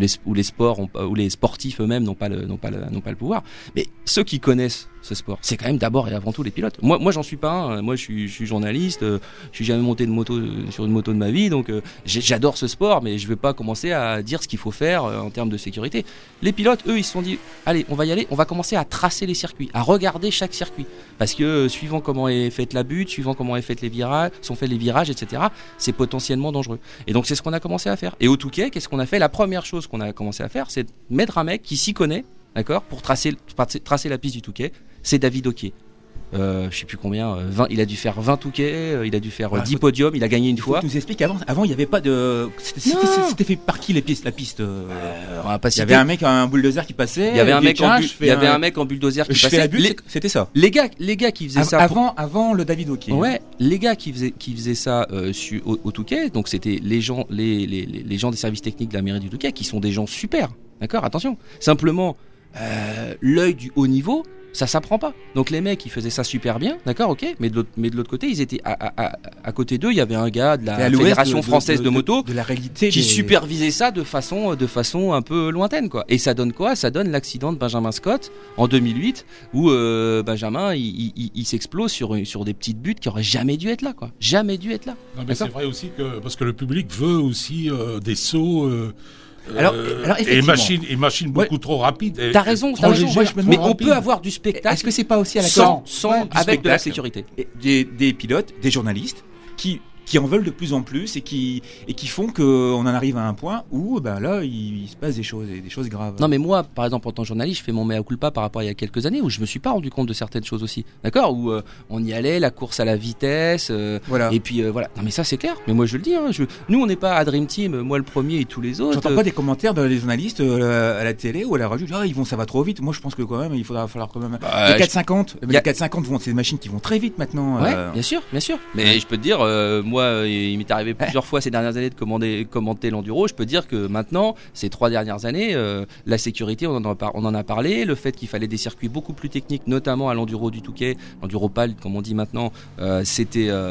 les sportifs eux-mêmes n'ont pas le pouvoir. Mais ceux qui connaissent ce sport, c'est quand même d'abord et avant tout les pilotes. Moi j'en suis pas un. Moi je suis journaliste, je suis jamais monté sur une moto de ma vie, donc j'adore ce sport, mais je vais pas commencer à dire ce qu'il faut faire en termes de sécurité. Les pilotes, eux, ils se sont dit, allez, on va y aller, on va commencer à tracer les circuits, à regarder chaque circuit, parce que suivant comment est faite la butte, suivant comment est faite les virages, etc., c'est potentiellement dangereux. Et donc c'est ce qu'on a commencé à faire. Et au Touquet, qu'est-ce qu'on a fait? La première chose qu'on a commencé à faire, c'est mettre un mec qui s'y connaît, d'accord, pour tracer la piste du Touquet. C'est David Oquier. Je sais plus combien, 20, il a dû faire 20 Touquets, il a dû faire 10 podiums, il a gagné une fois. Tu nous expliques, avant il n'y avait pas de... C'était fait par qui la piste on va pas il y avait un mec, un bulldozer qui passait. Il y avait un mec en bulldozer qui passait. C'était ça. Les gars qui faisaient ça. Avant le David Oquier. Ouais, les gars qui faisaient ça au Touquet, donc c'était les gens des services techniques de la mairie du Touquet, qui sont des gens super. D'accord, attention. Simplement, l'œil du haut niveau, ça s'apprend pas. Donc les mecs, ils faisaient ça super bien, d'accord, ok. Mais de l'autre côté, ils étaient à côté d'eux, il y avait un gars de la Fédération française de moto, de la réalité, qui supervisait ça de façon un peu lointaine, quoi. Et ça donne quoi? Ça donne l'accident de Benjamin Scott en 2008, où Benjamin, il s'explose sur des petites buttes qui auraient jamais dû être là, quoi. Jamais dû être là. Non, mais c'est vrai aussi parce que le public veut aussi des sauts. Alors et machines beaucoup trop rapides. T'as raison. Mais on peut avoir du spectacle. Est-ce que c'est pas aussi à la sans avec de la sécurité, des pilotes, des journalistes qui en veulent de plus en plus et qui font qu'on en arrive à un point où là il se passe des choses graves. Non mais moi par exemple en tant que journaliste je fais mon mea culpa par rapport à il y a quelques années où je me suis pas rendu compte de certaines choses aussi, d'accord, où on y allait, la course à la vitesse, voilà. Et puis voilà, non mais ça c'est clair, mais moi je le dis, hein, nous on n'est pas à Dream Team, moi le premier et tous les autres. J'entends pas des commentaires des journalistes à la télé ou à la radio, ça va trop vite. Moi je pense que quand même il falloir quand même les 450 c'est des machines qui vont très vite maintenant. Ouais, bien sûr, mais je peux te dire moi il m'est arrivé plusieurs fois ces dernières années de commenter l'enduro. Je peux dire que maintenant, ces 3 dernières années, la sécurité, on en a parlé, le fait qu'il fallait des circuits beaucoup plus techniques, notamment à l'enduro du Touquet, l'enduropal, comme on dit maintenant, ça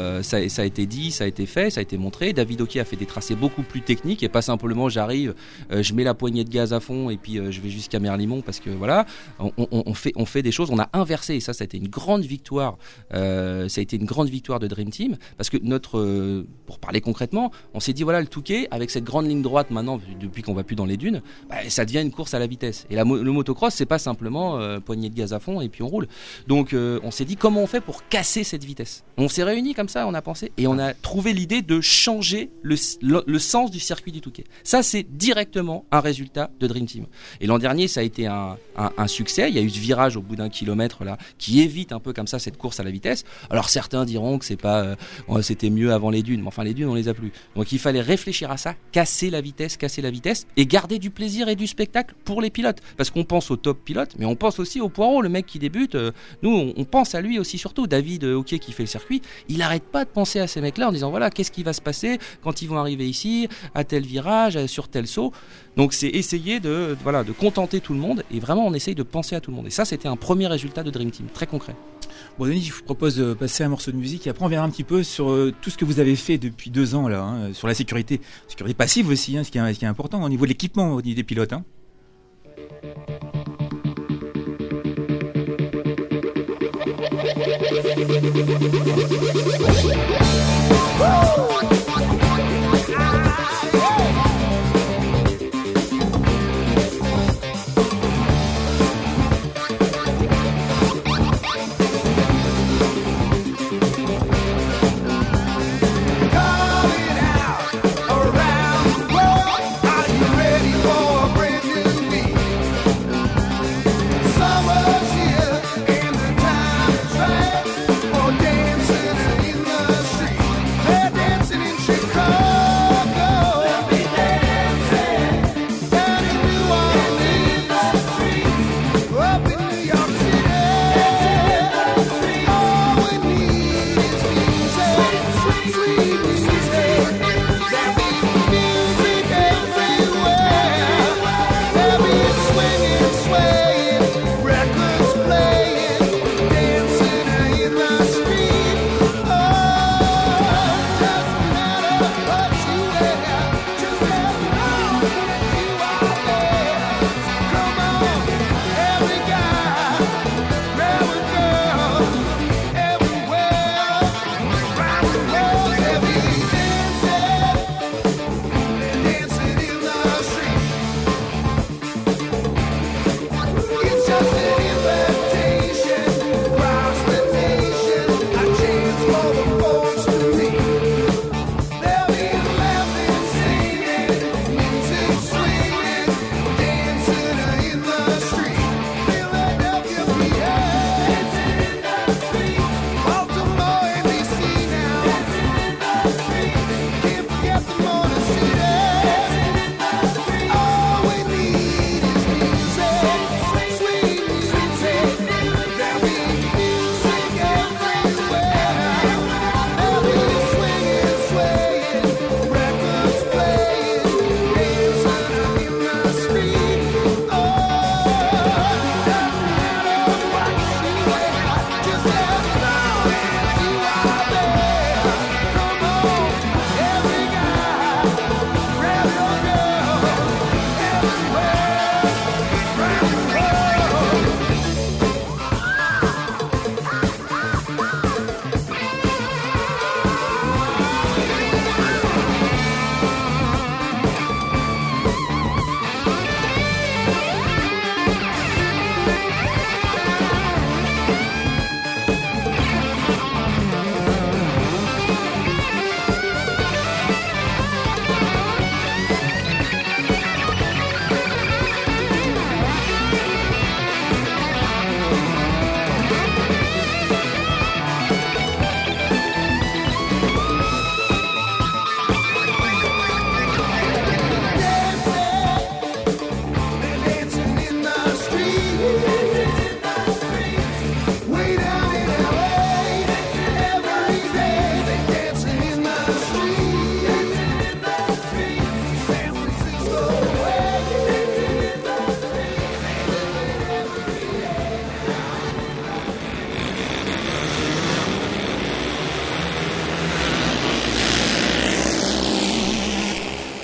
a été dit, ça a été fait, ça a été montré. David Oquier a fait des tracés beaucoup plus techniques et pas simplement j'arrive, je mets la poignée de gaz à fond et puis je vais jusqu'à Merlimont parce que voilà, on fait des choses, on a inversé et ça a été une grande victoire. Ça a été une grande victoire de Dream Team parce que pour parler concrètement, on s'est dit voilà le Touquet avec cette grande ligne droite maintenant depuis qu'on va plus dans les dunes, ça devient une course à la vitesse. Et le motocross c'est pas simplement poignée de gaz à fond et puis on roule. Donc on s'est dit comment on fait pour casser cette vitesse. On s'est réunis comme ça, on a pensé et on a trouvé l'idée de changer le sens du circuit du Touquet. Ça c'est directement un résultat de Dream Team. Et l'an dernier ça a été un succès. Il y a eu ce virage au bout d'1 kilomètre là qui évite un peu comme ça cette course à la vitesse. Alors certains diront que c'est pas c'était mieux avant les dunes, mais enfin les dunes on les a plus. Donc il fallait réfléchir à ça, casser la vitesse et garder du plaisir et du spectacle pour les pilotes. Parce qu'on pense aux top pilotes, mais on pense aussi au Poirot, le mec qui débute. Nous on pense à lui aussi surtout. David Oquier qui fait le circuit, il arrête pas de penser à ces mecs-là en disant voilà qu'est-ce qui va se passer quand ils vont arriver ici, à tel virage, sur tel saut. Donc c'est essayer de contenter tout le monde et vraiment on essaye de penser à tout le monde. Et ça c'était un premier résultat de Dream Team, très concret. Bon Denis, je vous propose de passer un morceau de musique et après on verra un petit peu sur tout ce que vous avez fait depuis 2 ans là, sur la sécurité passive aussi, ce qui est important au niveau de l'équipement, au niveau des pilotes.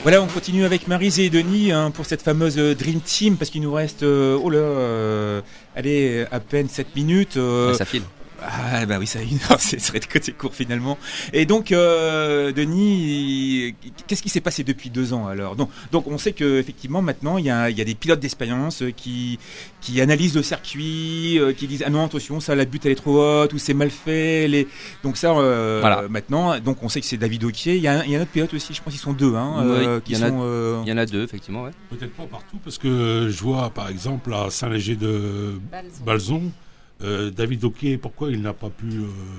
Voilà, on continue avec Maryse et Denis pour cette fameuse Dream Team, parce qu'il nous reste allez, à peine 7 minutes. Ça file. Ah bah oui, ça serait de côté court finalement. Et donc Denis, qu'est-ce qui s'est passé depuis 2 ans alors? Donc on sait que effectivement maintenant il y a des pilotes d'expérience qui analysent le circuit, qui disent ah non attention, ça la butte elle est trop haute ou c'est mal fait. Donc ça voilà. Maintenant, donc on sait que c'est David Oquier. Il y a un autre pilote aussi, je pense qu'ils sont 2 il y en a 2 effectivement, ouais. Peut-être pas partout, parce que je vois par exemple à Saint-Léger de Balzon, David Oquier, pourquoi il n'a pas pu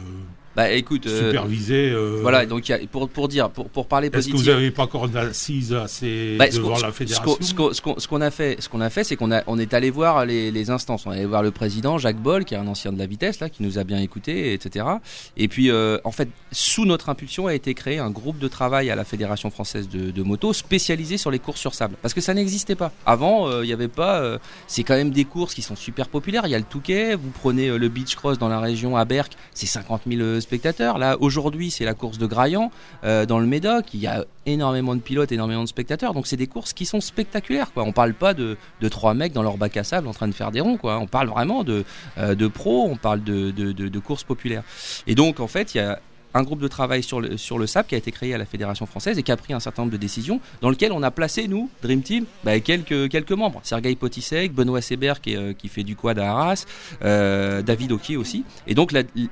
superviser voilà, donc pour parler positif. Est-ce que vous n'avez pas encore d'assises assez devant la fédération? Ce qu'on a fait, c'est qu'on est allé voir les instances. On est allé voir le président Jacques Boll, qui est un ancien de la vitesse là, qui nous a bien écoutés, etc. Et puis en fait, sous notre impulsion a été créé un groupe de travail à la Fédération française de moto spécialisé sur les courses sur sable, parce que ça n'existait pas. Avant, il y avait pas. C'est quand même des courses qui sont super populaires. Il y a le Touquet. Vous prenez le beach cross dans la région à Berck, c'est 50 000 spectateurs. Là, aujourd'hui, c'est la course de Graillan dans le Médoc. Il y a énormément de pilotes, énormément de spectateurs. Donc, c'est des courses qui sont spectaculaires, quoi. On parle pas de 3 mecs dans leur bac à sable en train de faire des ronds, quoi. On parle vraiment de pros. On parle de courses populaires. Et donc, en fait, il y a un groupe de travail sur le sable qui a été créé à la Fédération française et qui a pris un certain nombre de décisions, dans lequel on a placé, nous, Dream Team, quelques membres. Sergueï Potisek, Benoît Seber qui fait du quad à Arras, David Oquier aussi. Et donc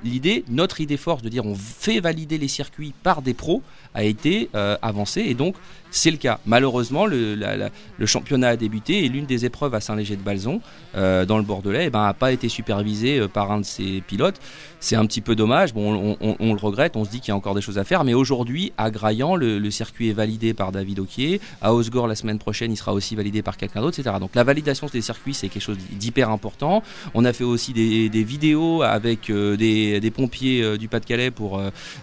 notre idée force de dire on fait valider les circuits par des pros a été avancée, et donc c'est le cas. Malheureusement, le championnat a débuté et l'une des épreuves à Saint-Léger de Balzon, dans le Bordelais, n'a pas été supervisée par un de ses pilotes. C'est un petit peu dommage. Bon, on le regrette, on se dit qu'il y a encore des choses à faire. Mais aujourd'hui, à Graillan, le circuit est validé par David Oquier. À Osgore, la semaine prochaine, il sera aussi validé par quelqu'un d'autre, etc. Donc la validation des circuits, c'est quelque chose d'hyper important. On a fait aussi des vidéos avec des pompiers du Pas-de-Calais pour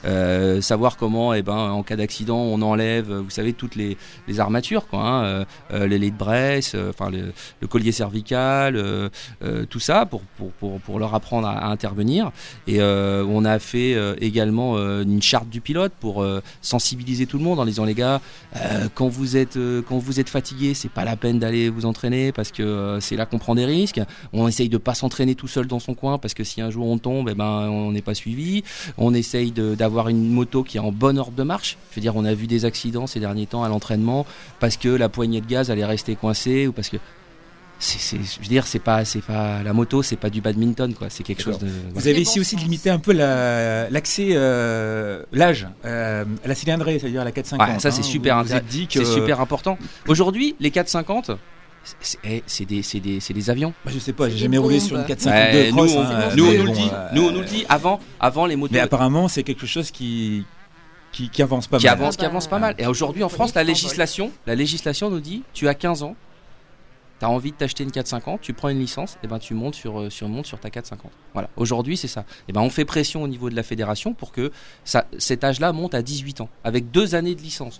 savoir comment, en cas d'accident, on enlève, vous savez, toutes les armatures, quoi, les lits de Bresse, le collier cervical, tout ça pour leur apprendre à intervenir. Et on a fait également une charte du pilote pour sensibiliser tout le monde en disant les gars, quand vous êtes fatigué, c'est pas la peine d'aller vous entraîner parce que c'est là qu'on prend des risques. On essaye de pas s'entraîner tout seul dans son coin parce que si un jour on tombe, on n'est pas suivi. On essaye d'avoir une moto qui est en bonne ordre de marche. Je veux dire, on a vu des accidents ces derniers temps à l'entraînement parce que la poignée de gaz allait rester coincée ou parce que je veux dire, c'est pas la moto, c'est pas du badminton, quoi. C'est quelque chose de. Vous avez ici aussi limité un peu l'accès, l'âge à la cylindrée, c'est-à-dire à la 450. Ouais, ça c'est super intéressant. C'est super important. Aujourd'hui, les 450. C'est des avions. Je sais pas, j'ai jamais roulé sur une 450 cross. Nous on nous le dit avant les motos. Mais apparemment, c'est quelque chose qui avance pas mal. Qui avance pas mal. Et aujourd'hui en France, la législation nous dit tu as 15 ans. T'as envie de t'acheter une 450, tu prends une licence, et tu montes sur ta 450. Voilà. Aujourd'hui, c'est ça. Et on fait pression au niveau de la fédération pour que cet âge-là monte à 18 ans, avec 2 années de licence,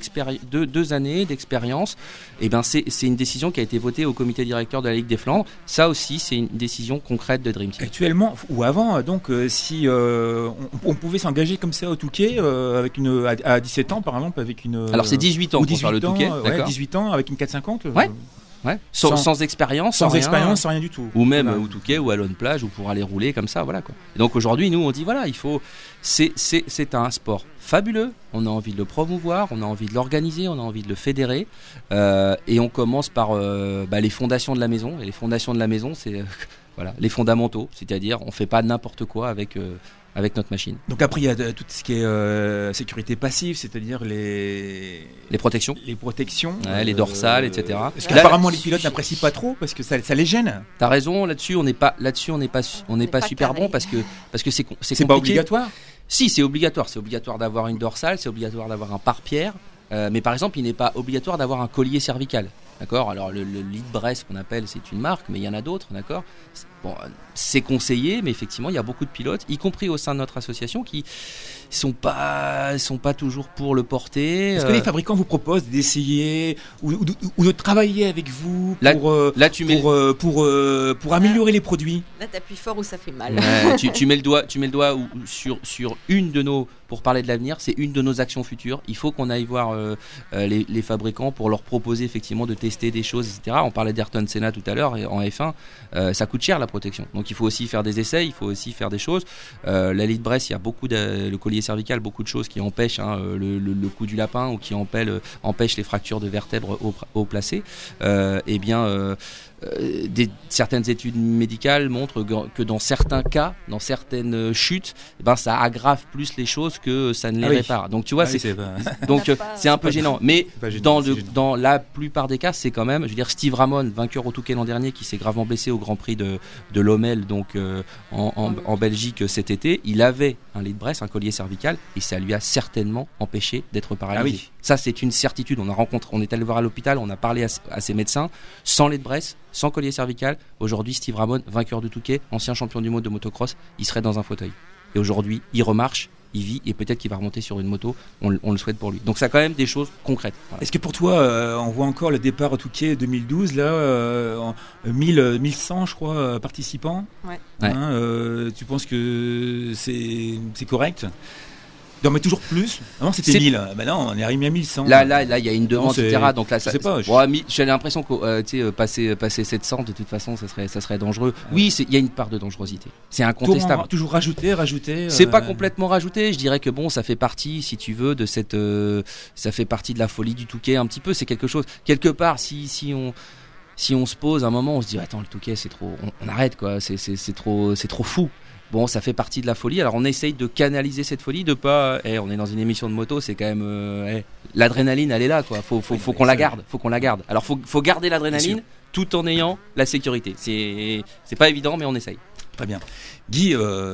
2 années d'expérience. Et c'est une décision qui a été votée au comité directeur de la Ligue des Flandres. Ça aussi, c'est une décision concrète de Dream Team. Actuellement ou avant, donc, si on pouvait s'engager comme ça au Touquet, avec à 17 ans par exemple, avec une. Alors c'est 18 ans pour faire le Touquet. Ouais, 18 ans avec une 450. Ouais. Ouais. Sans expérience, sans rien du tout. Ou même au Touquet ou à Lone Plage, ou pour aller rouler comme ça, voilà quoi. Et donc aujourd'hui, nous on dit voilà, c'est un sport fabuleux. On a envie de le promouvoir, on a envie de l'organiser, on a envie de le fédérer, et on commence par les fondations de la maison. Et les fondations de la maison, c'est voilà, les fondamentaux, c'est-à-dire on fait pas n'importe quoi avec notre machine. Donc après il y a tout ce qui est sécurité passive, c'est-à-dire les protections, les dorsales, etc. Parce qu'apparemment les pilotes n'apprécient pas trop parce que ça les gêne. T'as raison, là-dessus on n'est pas super bon parce que c'est compliqué. C'est pas obligatoire. Si, c'est obligatoire d'avoir une dorsale, c'est obligatoire d'avoir un pare-pierre, mais par exemple il n'est pas obligatoire d'avoir un collier cervical. D'accord. Alors le Lead Bresse qu'on appelle, c'est une marque, mais il y en a d'autres, d'accord. Bon, c'est conseillé, mais effectivement, il y a beaucoup de pilotes, y compris au sein de notre association, qui sont pas toujours pour le porter. Est-ce que les fabricants vous proposent d'essayer ou de travailler avec vous pour améliorer les produits? Là, t'appuies fort où ça fait mal. Ouais, tu mets le doigt sur une de nos, pour parler de l'avenir, c'est une de nos actions futures. Il faut qu'on aille voir les fabricants pour leur proposer effectivement de tester des choses, etc. On parlait d'Ayrton Senna tout à l'heure en F1, ça coûte cher la protection. Donc il faut aussi faire des essais, il faut aussi faire des choses. La Lead Bress, il y a le collier cervical, beaucoup de choses qui empêchent le coup du lapin ou qui empêchent les fractures de vertèbres haut placées. Certaines études médicales montrent que dans certains cas, dans certaines chutes, ça aggrave plus les choses que ça ne les répare. Donc tu vois, c'est un peu gênant. Mais dans la plupart des cas, c'est quand même, je veux dire, Steve Ramon, vainqueur au Touquet l'an dernier, qui s'est gravement blessé au Grand Prix de Lommel, donc en Belgique cet été, il avait un Lead Bress, un collier cervical, et ça lui a certainement empêché d'être paralysé. Ça, c'est une certitude. On est allé voir à l'hôpital, on a parlé à ses médecins. Sans Lead Bress, sans collier cervical, aujourd'hui Steve Ramon, vainqueur de Touquet, ancien champion du monde de motocross, il serait dans un fauteuil. Et aujourd'hui, il remarche, il vit et peut-être qu'il va remonter sur une moto, on le souhaite pour lui. Donc ça a quand même des choses concrètes. Voilà. Est-ce que pour toi, on voit encore le départ au Touquet 2012, là, 1100 je crois participants. Ouais. Tu penses que c'est correct? Non, mais toujours plus. Avant c'était 1000. Maintenant on est arrivé à 1100. Là, il y a une demande, etc. Donc là, j'ai l'impression que passer 700, de toute façon, ça serait dangereux. Oui, il y a une part de dangerosité. C'est incontestable. Toujours rajouter. C'est pas complètement rajouté. Je dirais que ça fait partie, si tu veux, de cette, ça fait partie de la folie du Touquet un petit peu. C'est quelque chose. Quelque part, si on se pose un moment, on se dit attends, le Touquet c'est trop, on arrête quoi. C'est trop fou. Bon, ça fait partie de la folie. Alors, on essaye de canaliser cette folie, de pas. On est dans une émission de moto, c'est quand même. L'adrénaline, elle est là, quoi. Faut qu'on la garde. Alors, faut garder l'adrénaline tout en ayant la sécurité. C'est pas évident, mais on essaye. Très bien. Guy,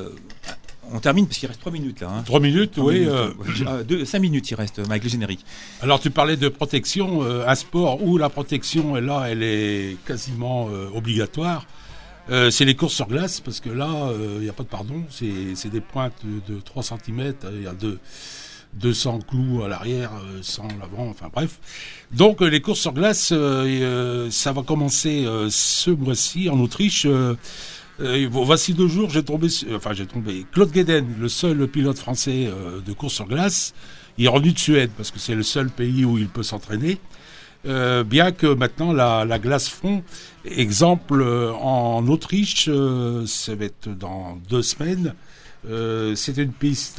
on termine parce qu'il reste 3 minutes là. 3 minutes, oui. 5 minutes, il reste avec le générique. Alors, tu parlais de protection. Un sport où la protection, elle est quasiment obligatoire. C'est les courses sur glace, parce que là, il n'y a pas de pardon. C'est des pointes de 3 cm, il y a 200 clous à l'arrière, 100 à l'avant, enfin bref. Donc les courses sur glace, ça va commencer ce mois-ci en Autriche. Voici 2 jours, j'ai tombé. Claude Gueden, le seul pilote français de course sur glace, il est revenu de Suède, parce que c'est le seul pays où il peut s'entraîner. Bien que maintenant la glace fond, exemple en Autriche, ça va être dans 2 semaines, c'est une piste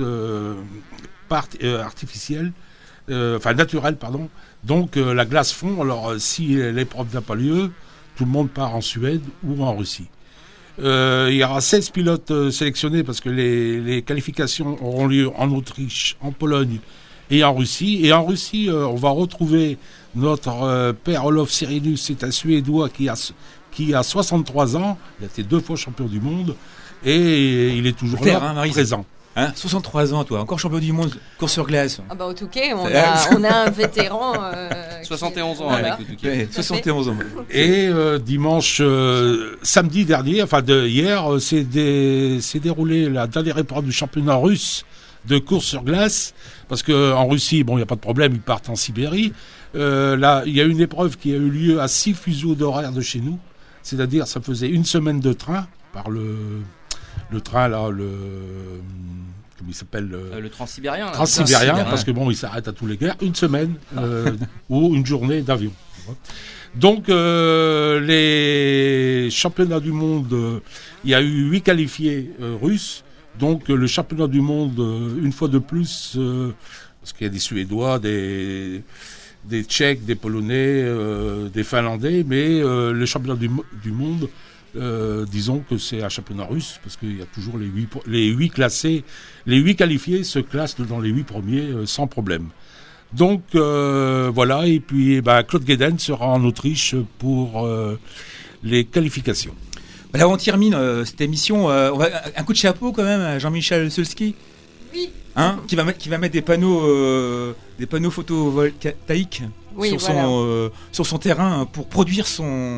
artificielle, naturelle, pardon. Donc la glace fond, alors si l'épreuve n'a pas lieu, tout le monde part en Suède ou en Russie. Il y aura 16 pilotes sélectionnés parce que les qualifications auront lieu en Autriche, en Pologne et en Russie. Et en Russie, on va retrouver notre père Olof Serinus, c'est un Suédois qui a 63 ans, il a été 2 fois champion du monde, et il est toujours présent. 63 ans, toi, encore champion du monde, course sur glace. Au Touquet, on a un vétéran. 71 ans avec le Touquet. 71 ans. Et dimanche, samedi dernier, hier, s'est déroulé la dernière épreuve du championnat russe de course sur glace, parce qu'en Russie, il n'y a pas de problème, ils partent en Sibérie. Là, il y a une épreuve qui a eu lieu à 6 fuseaux d'horaire de chez nous, c'est-à-dire ça faisait 1 semaine de train par le train là, comment il s'appelle, le Transsibérien. Transsibérien, parce que il s'arrête à tous les gares, 1 semaine ou une journée d'avion. Donc les championnats du monde, il y a eu 8 qualifiés russes. Donc le championnat du monde, une fois de plus, parce qu'il y a des Suédois, des Tchèques, des Polonais, des Finlandais, mais le championnat du monde, disons que c'est un championnat russe, parce qu'il y a toujours les 8 classés, les 8 qualifiés se classent dans les 8 premiers sans problème. Donc voilà, et puis Claude Gueden sera en Autriche pour les qualifications. Là, on termine cette émission. Un coup de chapeau quand même à Jean-Michel Sulski. Oui. Qui va mettre des panneaux photovoltaïques sur son terrain pour produire son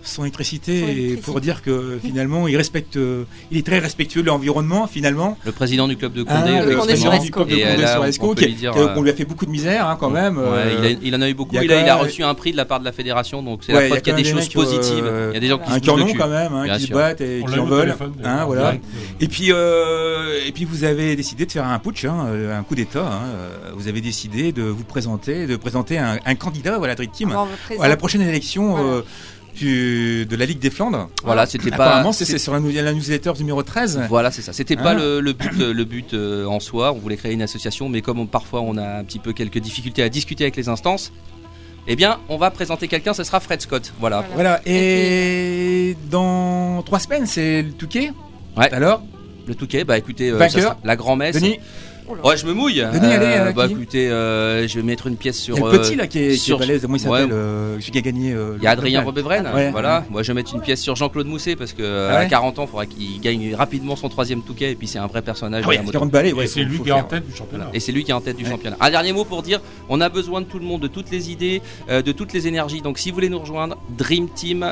son électricité, et pour dire que finalement il respecte, il est très respectueux de l'environnement finalement. Le président du club de Condé, le président du club de Condé sur Escaut, on lui a fait beaucoup de misère quand même. Il en a eu beaucoup. Il a reçu un prix de la part de la fédération, donc c'est la preuve qu'il y a des choses positives. Il y a des gens qui se cœur long quand même, qui se battent et qui en veulent. Voilà. Et puis vous avez décidé de faire un putsch, un coup d'État. Vous avez décidé de vous présenter, un candidat à la Dream Team à la prochaine élection. De la Ligue des Flandres. Voilà, c'était pas. Apparemment, c'est sur la newsletter numéro 13. Voilà, c'est ça. C'était pas le but en soi. On voulait créer une association, mais comme parfois on a un petit peu quelques difficultés à discuter avec les instances, eh bien, on va présenter quelqu'un. Ce sera Fred Scott. Voilà. Et dans 3 semaines, c'est le Touquet. Ouais. Alors, le Touquet. Bah, écoutez, la grand-messe. Denis. Ouais, je me mouille. Denis, allez, écoutez, je vais mettre une pièce sur. Il y a le petit là qui est balèze. Comment il s'appelle celui qui a gagné. Il y a Adrien Rebevren. Voilà. Moi, je vais mettre une pièce sur Jean-Claude Mousset parce que à 40 ans, il faudra qu'il gagne rapidement son 3e Touquet et puis c'est un vrai personnage. Il 40 balais. Et c'est lui qui est en tête du championnat. Et c'est lui qui est en tête du championnat. Un dernier mot pour dire, on a besoin de tout le monde, de toutes les idées, de toutes les énergies. Donc, si vous voulez nous rejoindre, Dream Team.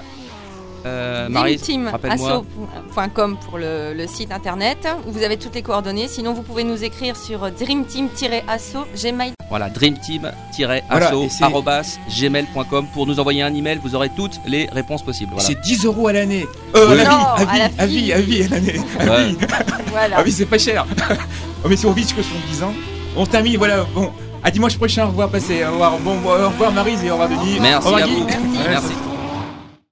dreamteam.com pour le site internet où vous avez toutes les coordonnées. Sinon, vous pouvez nous écrire sur dreamteam-asso@gmail. Voilà, dreamteam-asso@gmail.com pour nous envoyer un email. Vous aurez toutes les réponses possibles. Voilà. C'est 10 € à l'année. À vie à l'année. Voilà. Ah oui, c'est pas cher. Mais si on vit jusqu'à 70 ans, on se termine. Voilà. Bon, à dimanche prochain. Au revoir, Maryse et au revoir Denis. Merci à vous. Merci.